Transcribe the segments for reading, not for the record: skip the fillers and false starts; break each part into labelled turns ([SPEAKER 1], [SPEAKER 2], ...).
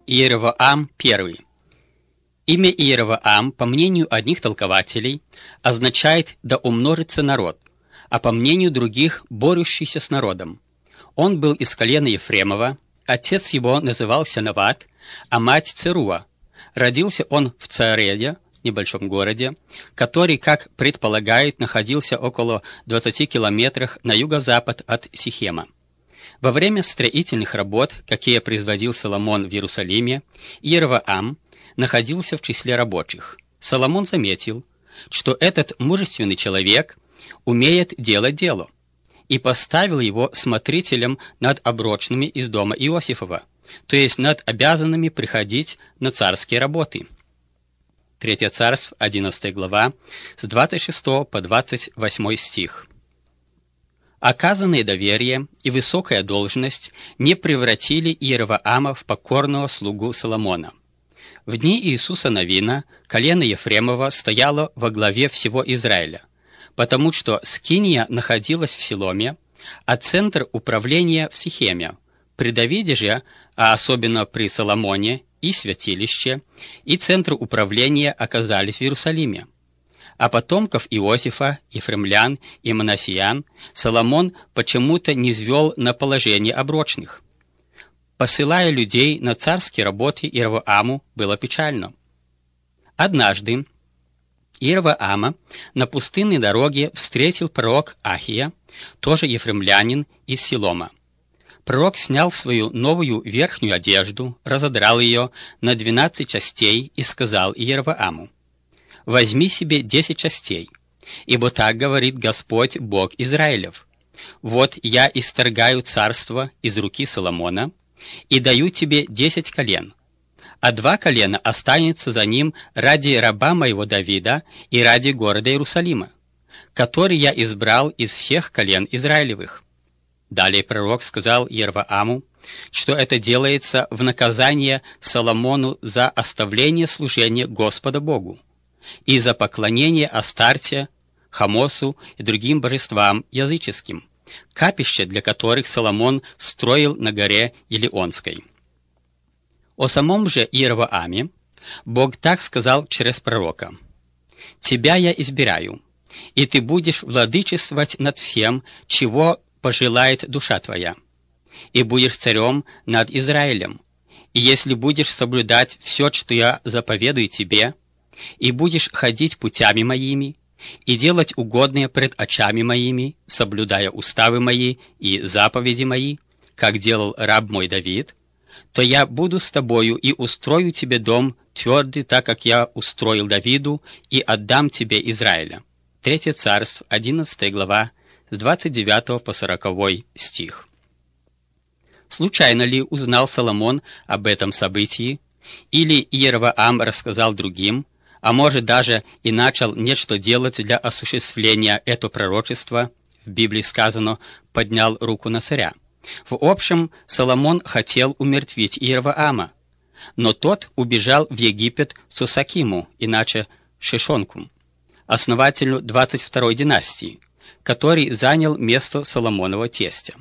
[SPEAKER 1] Иеровоам I. Имя Иеровоам, по мнению одних толкователей, означает «да умножится народ», а по мнению других «борющийся с народом». Он был из колена Ефремова, отец его назывался Нават, а мать Церуа. Родился он в Цареде, небольшом городе, который, как предполагают, находился около 20 километрах на юго-запад от Сихема. Во время строительных работ, какие производил Соломон в Иерусалиме, Иеровоам находился в числе рабочих. Соломон заметил, что этот мужественный человек умеет делать дело, и поставил его смотрителем над оброчными из дома Иосифова, то есть над обязанными приходить на царские работы. 3 Царств, 11 глава, с 26 по 28 стих. Оказанное доверие и высокая должность не превратили Иеровоама в покорного слугу Соломона. В дни Иисуса Навина колено Ефремова стояло во главе всего Израиля, потому что Скиния находилась в Силоме, а центр управления в Сихеме. При Давиде же, а особенно при Соломоне, и святилище, и центр управления оказались в Иерусалиме. А потомков Иосифа, ефремлян и манассиян Соломон почему-то низвел на положение оброчных. Посылая людей на царские работы Иеровоаму было печально. Однажды Иеровоама на пустынной дороге встретил пророк Ахия, тоже ефремлянин из Силома. Пророк снял свою новую верхнюю одежду, разодрал ее на 12 частей и сказал Иеровоаму: «Возьми себе 10 частей, ибо так говорит Господь Бог Израилев: вот я исторгаю царство из руки Соломона и даю тебе 10 колен, а 2 колена останется за ним ради раба моего Давида и ради города Иерусалима, который я избрал из всех колен Израилевых». Далее пророк сказал Иеровоаму, что это делается в наказание Соломону за оставление служения Господа Богу и за поклонение Астарте, Хамосу и другим божествам языческим, капища для которых Соломон строил на горе Елеонской. О самом же Иеровоаме Бог так сказал через пророка: «Тебя я избираю, и ты будешь владычествовать над всем, чего пожелает душа твоя, и будешь царем над Израилем, и если будешь соблюдать все, что я заповедую тебе, и будешь ходить путями моими, и делать угодное пред очами моими, соблюдая уставы мои и заповеди мои, как делал раб мой Давид, то я буду с тобою и устрою тебе дом твердый, так как я устроил Давиду, и отдам тебе Израиля». 3 Царств, 11 глава, с 29 по 40 стих. Случайно ли узнал Соломон об этом событии, или Иеровоам рассказал другим, а может даже и начал нечто делать для осуществления этого пророчества? В Библии сказано «поднял руку на царя». В общем, Соломон хотел умертвить Иеровоама, но тот убежал в Египет Сусакиму, иначе Шишонку, основателю 22-й династии, который занял место Соломонова тестя.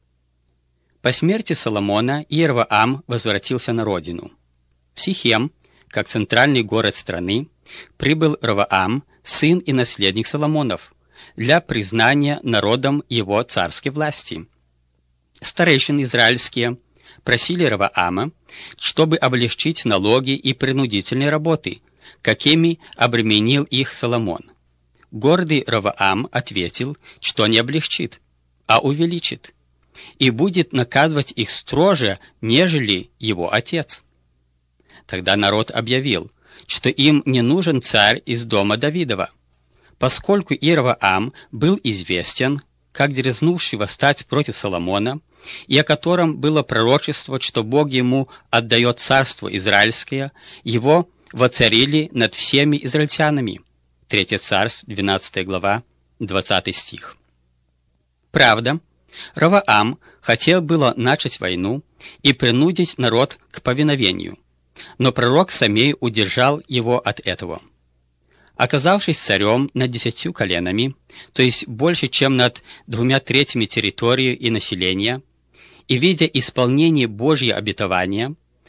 [SPEAKER 1] По смерти Соломона Иеровоам возвратился на родину. В Сихем, как центральный город страны, прибыл Ровоам, сын и наследник Соломонов, для признания народом его царской власти. Старейшины израильские просили Ровоама, чтобы облегчить налоги и принудительные работы, какими обременил их Соломон. Гордый Ровоам ответил, что не облегчит, а увеличит, и будет наказывать их строже, нежели его отец. Тогда народ объявил, что им не нужен царь из дома Давидова, поскольку Иеровоам был известен как дерзнувший восстать против Соломона, и о котором было пророчество, что Бог ему отдает царство израильское, его воцарили над всеми израильтянами. 3 Царств, 12 глава, 20 стих. Правда, Ровоам хотел было начать войну и принудить народ к повиновению, но пророк Самей удержал его от этого. Оказавшись царем над 10 коленами, то есть больше, чем над 2/3 территории и населения, и видя исполнение Божьего обетования,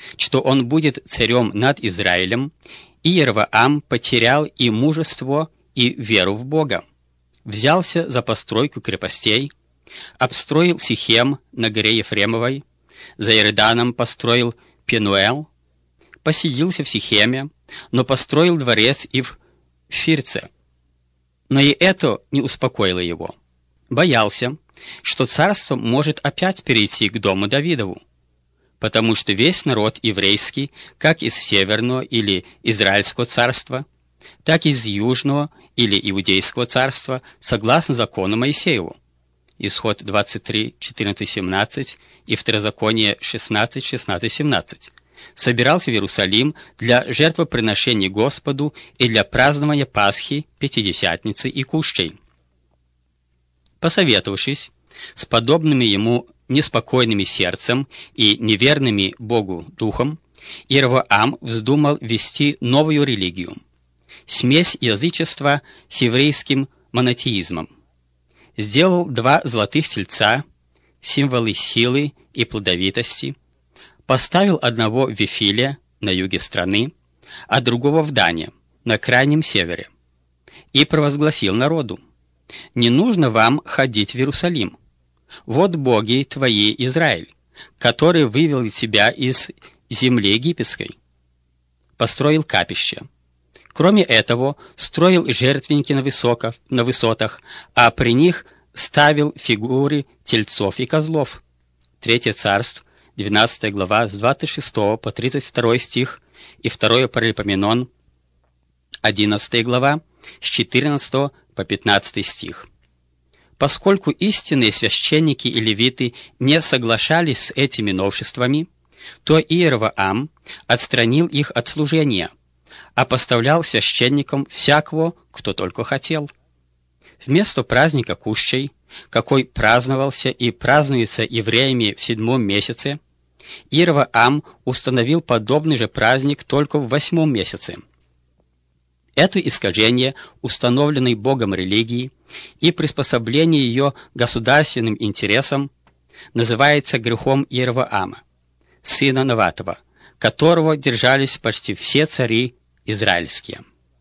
[SPEAKER 1] что он будет царем над Израилем, Иеровоам потерял и мужество, и веру в Бога. Взялся за постройку крепостей, обстроил Сихем на горе Ефремовой, за Иорданом построил Пенуэл, поселился в Сихеме, но построил дворец и в Фирце. Но и это не успокоило его. Боялся, что царство может опять перейти к дому Давидову, потому что весь народ еврейский, как из Северного или Израильского царства, так и из Южного или Иудейского царства, согласно закону Моисееву. Исход 23, 14, 17 и Второзаконие 16, 16, 17. Собирался в Иерусалим для жертвоприношений Господу и для празднования Пасхи, Пятидесятницы и Кущей. Посоветовавшись с подобными ему неспокойными сердцем и неверными Богу духом, Иеровоам вздумал ввести новую религию – смесь язычества с еврейским монотеизмом. Сделал 2 золотых тельца, символы силы и плодовитости, поставил одного в Вифиле, на юге страны, а другого в Дане, на крайнем севере, и провозгласил народу: «Не нужно вам ходить в Иерусалим. Вот боги твои, Израиль, который вывел тебя из земли египетской». Построил капище. Кроме этого, строил жертвенники на высотах, а при них ставил фигуры тельцов и козлов. 3 Царств, 12 глава, с 26 по 32 стих, и 2 Паралипоменон, 11 глава, с 14 по 15 стих. Поскольку истинные священники и левиты не соглашались с этими новшествами, то Иеровоам отстранил их от служения, а поставлял священникам всякого, кто только хотел. Вместо праздника Кущей, какой праздновался и празднуется евреями в 7 месяце, Иеровоам установил подобный же праздник только в 8 месяце. Это искажение установленной Богом религии и приспособление ее государственным интересам называется грехом Иеровоама, сына Наватова, которого держались почти все цари израильские.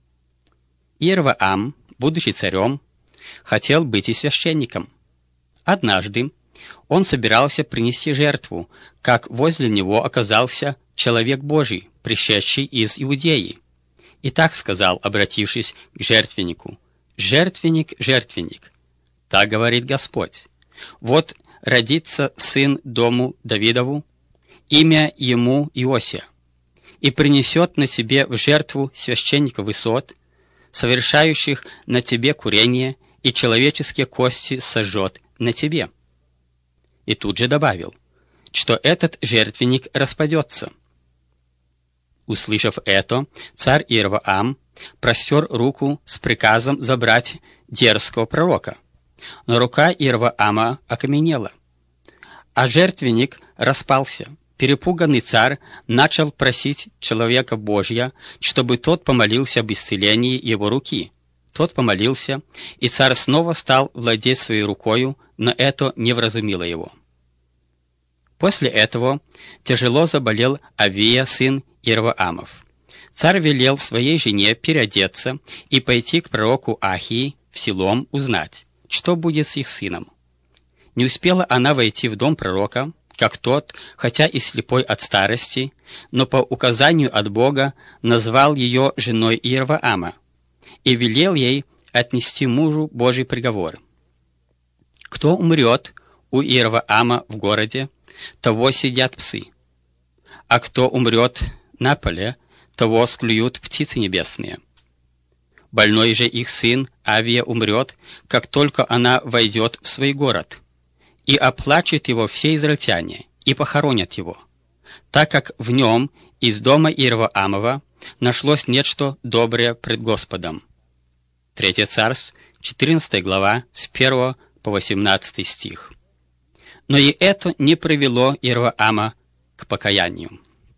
[SPEAKER 1] Иеровоам, будучи царем, хотел быть и священником. Однажды он собирался принести жертву, как возле него оказался человек Божий, пришедший из Иудеи. И так сказал, обратившись к жертвеннику: «Жертвенник, жертвенник, так говорит Господь, вот родится сын дому Давидову, имя ему Иосия, и принесет на себе в жертву священника высот, совершающих на тебе курение, и человеческие кости сожжет на тебе». И тут же добавил, что этот жертвенник распадется. Услышав это, царь Иеровоам простер руку с приказом забрать дерзкого пророка, но рука Иеровоама окаменела, а жертвенник распался. Перепуганный царь начал просить человека Божия, чтобы тот помолился об исцелении его руки. Тот помолился, и царь снова стал владеть своей рукою, но это не вразумило его. После этого тяжело заболел Авия, сын Иеровоамов. Царь велел своей жене переодеться и пойти к пророку Ахии в Силом узнать, что будет с их сыном. Не успела она войти в дом пророка, как тот, хотя и слепой от старости, но по указанию от Бога назвал ее женой Иеровоама и велел ей отнести мужу Божий приговор: «Кто умрет у Иеровоама в городе, того съедят псы, а кто умрет на поле, того склюют птицы небесные. Больной же их сын Авия умрет, как только она войдет в свой город, и оплачут его все израильтяне, и похоронят его, так как в нем из дома Иеровоамова нашлось нечто доброе пред Господом». 3 Царств, 14 глава, с 1 по 18 стих. Но и это не привело Иеровоама к покаянию.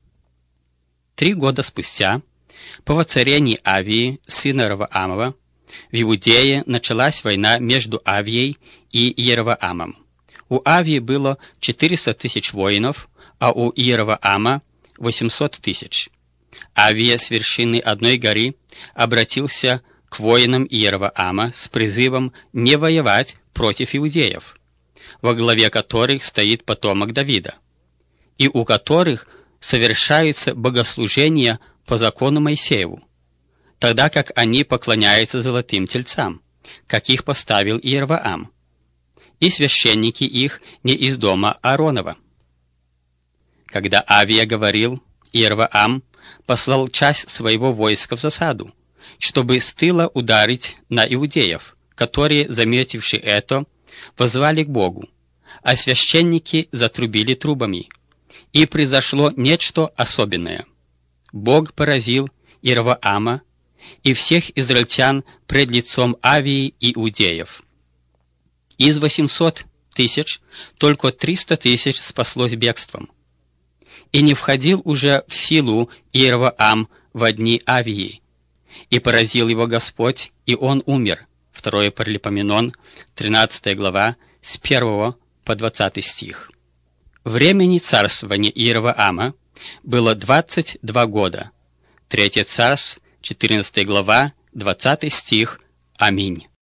[SPEAKER 1] 3 года спустя, по воцарении Авии, сына Иеровоамова, в Иудее началась война между Авией и Иеровоамом. У Авии было 400 тысяч воинов, а у Иеровоама 800 тысяч. Авия с вершины одной горы обратился к воинам Иеровоама с призывом не воевать против иудеев, во главе которых стоит потомок Давида, и у которых совершается богослужение по закону Моисееву, тогда как они поклоняются золотым тельцам, как их поставил Иеровоам, и священники их не из дома Ааронова. Когда Авия говорил, Иеровоам послал часть своего войска в засаду, чтобы с тыла ударить на иудеев, которые, заметивши это, воззвали к Богу, а священники затрубили трубами. И произошло нечто особенное. Бог поразил Иеровоама и всех израильтян пред лицом Авии и иудеев. Из 800 тысяч только 300 тысяч спаслось бегством. И не входил уже в силу Иеровоам во дни Авии, и поразил его Господь, и он умер. 2 Паралипоменон, 13 глава, с 1 по 20 стих. Времени царствования Иеровоама было 22 года. 3 Царств, 14 глава, 20 стих. Аминь.